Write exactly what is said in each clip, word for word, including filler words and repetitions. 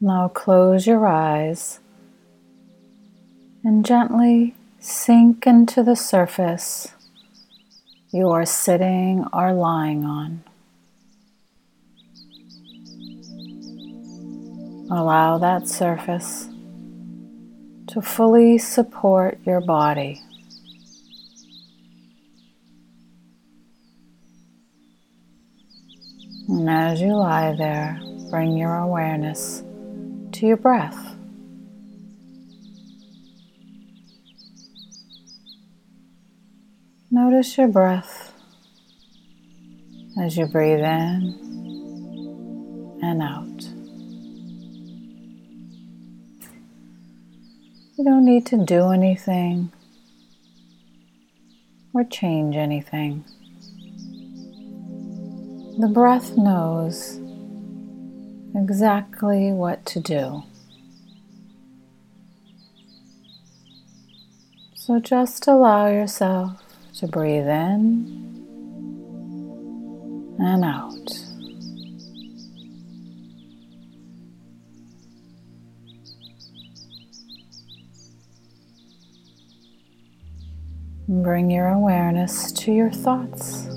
Now close your eyes and gently sink into the surface you are sitting or lying on. Allow that surface to fully support your body. And as you lie there, bring your awareness to your breath. Notice your breath as you breathe in and out. You don't need to do anything or change anything. The breath knows exactly what to do. So just allow yourself to breathe in and out. Bring your awareness to your thoughts.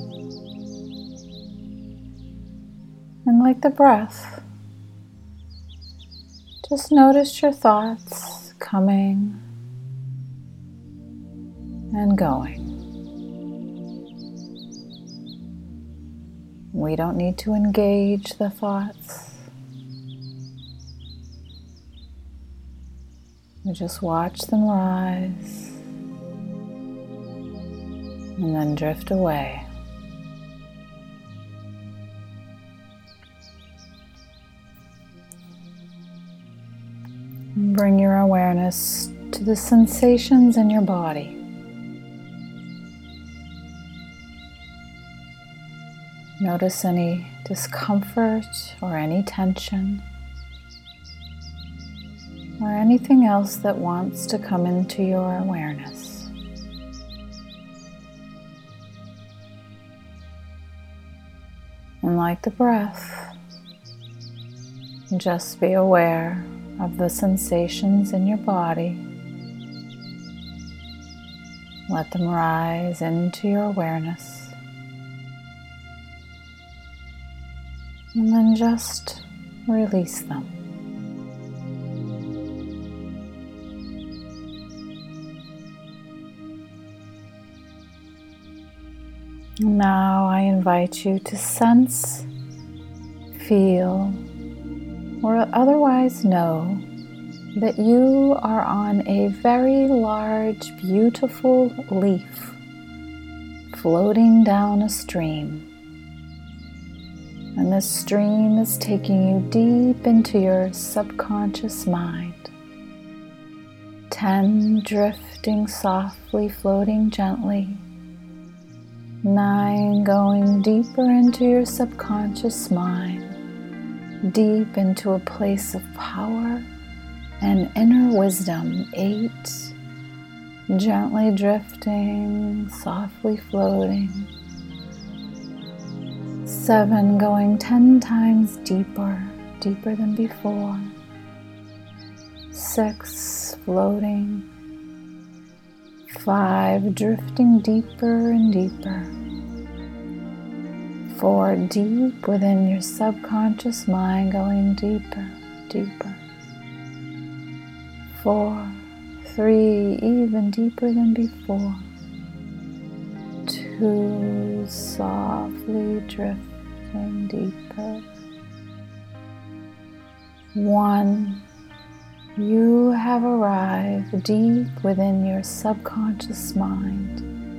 And like the breath, just notice your thoughts coming and going. We don't need to engage the thoughts. We just watch them rise and then drift away. And bring your awareness to the sensations in your body. Notice any discomfort or any tension or anything else that wants to come into your awareness. And like the breath, just be aware of the sensations in your body. Let them rise into your awareness. And then just release them. Now I invite you to sense, feel, or otherwise know that you are on a very large, beautiful leaf floating down a stream. And this stream is taking you deep into your subconscious mind. Ten drifting softly, floating gently. Nine going deeper into your subconscious mind, deep into a place of power and inner wisdom. Eight, gently drifting, softly floating. Seven, going ten times deeper, deeper than before. Six, floating. Five, drifting deeper and deeper. Four, deep within your subconscious mind, going deeper, deeper. Four, three, even deeper than before. Two, softly drifting deeper. One, you have arrived deep within your subconscious mind.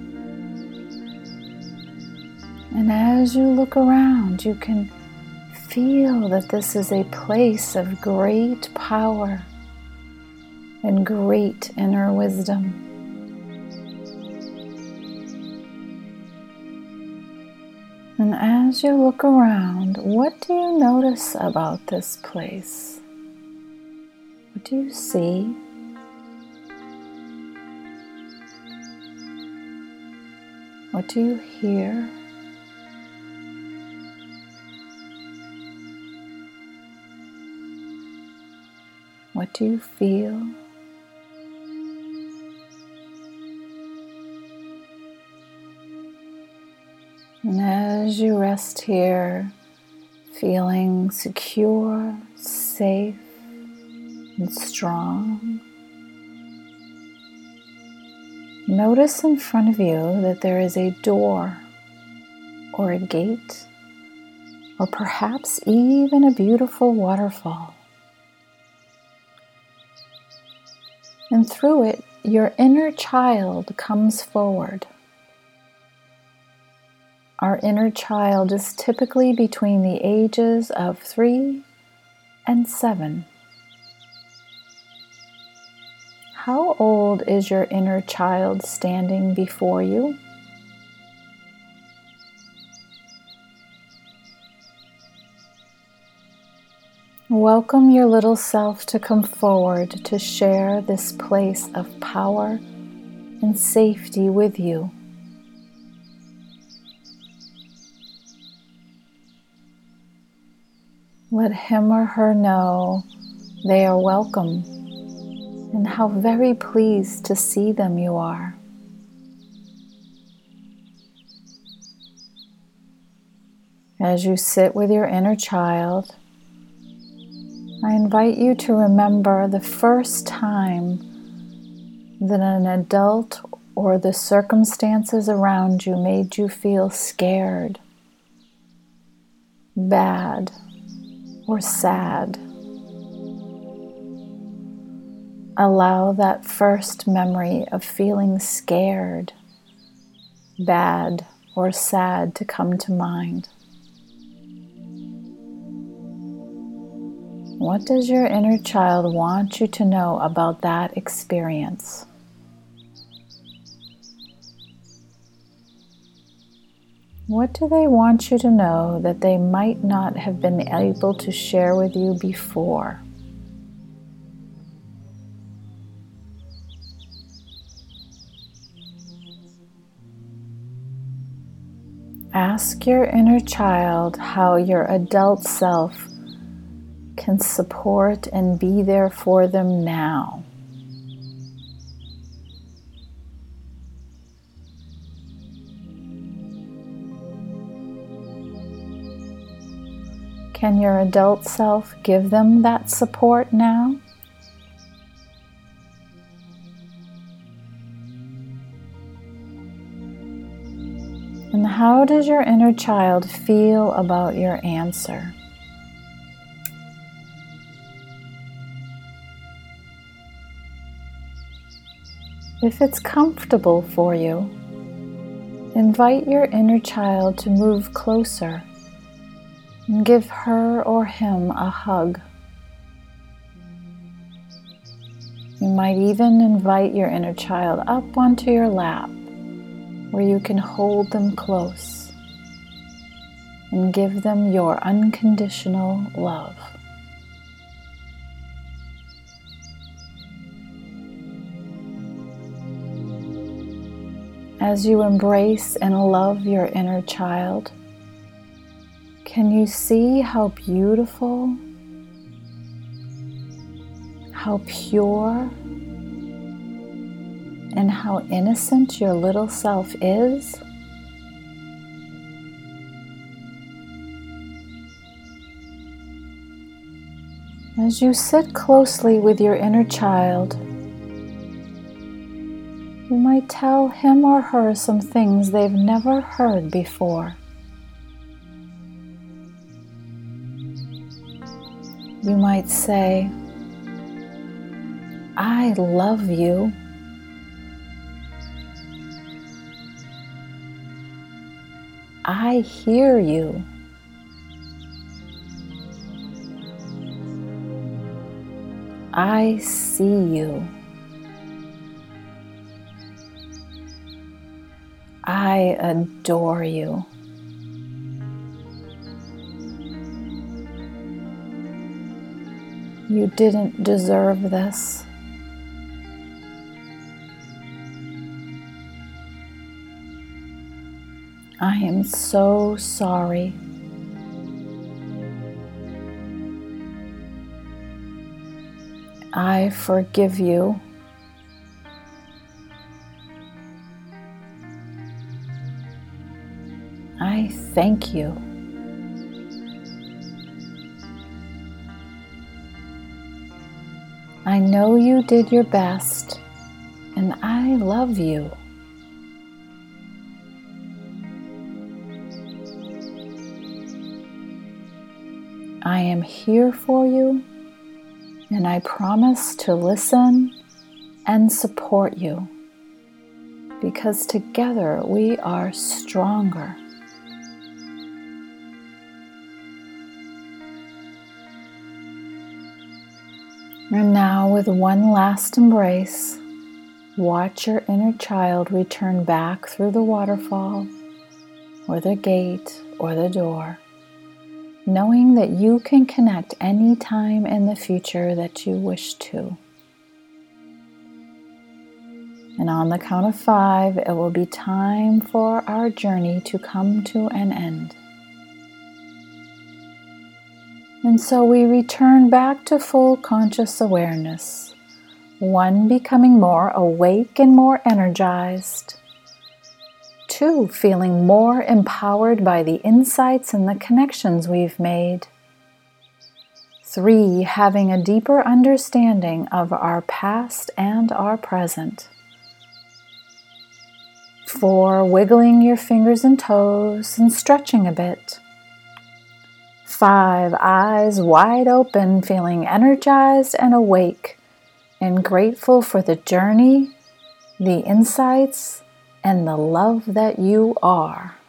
And as you look around, you can feel that this is a place of great power and great inner wisdom. And as you look around, what do you notice about this place? What do you see? What do you hear? What do you feel? And as you rest here, feeling secure, safe, and strong, notice in front of you that there is a door or a gate, or perhaps even a beautiful waterfall. And through it, your inner child comes forward. Our inner child is typically between the ages of three and seven. How old is your inner child standing before you? Welcome your little self to come forward to share this place of power and safety with you. Let him or her know they are welcome and how very pleased to see them you are. As you sit with your inner child, I invite you to remember the first time that an adult or the circumstances around you made you feel scared, bad, or sad. Allow that first memory of feeling scared, bad, or sad to come to mind. What does your inner child want you to know about that experience? What do they want you to know that they might not have been able to share with you before? Ask your inner child how your adult self can support and be there for them now. Can your adult self give them that support now? And how does your inner child feel about your answer? If it's comfortable for you, invite your inner child to move closer and give her or him a hug. You might even invite your inner child up onto your lap where you can hold them close and give them your unconditional love. As you embrace and love your inner child, can you see how beautiful, how pure, and how innocent your little self is? As you sit closely with your inner child, you might tell him or her some things they've never heard before. You might say, "I love you." "I hear you." "I see you." "I adore you." You didn't deserve this. I am so sorry. I forgive you. I thank you. I know you did your best, and I love you. I am here for you, and I promise to listen and support you, because together we are stronger. And now, with one last embrace, watch your inner child return back through the waterfall, or the gate, or the door, knowing that you can connect any time in the future that you wish to. And on the count of five, it will be time for our journey to come to an end. And so we return back to full conscious awareness, one, becoming more awake and more energized, two, feeling more empowered by the insights and the connections we've made, three, having a deeper understanding of our past and our present, four, wiggling your fingers and toes and stretching a bit, five, eyes wide open, feeling energized and awake and grateful for the journey, the insights, and the love that you are.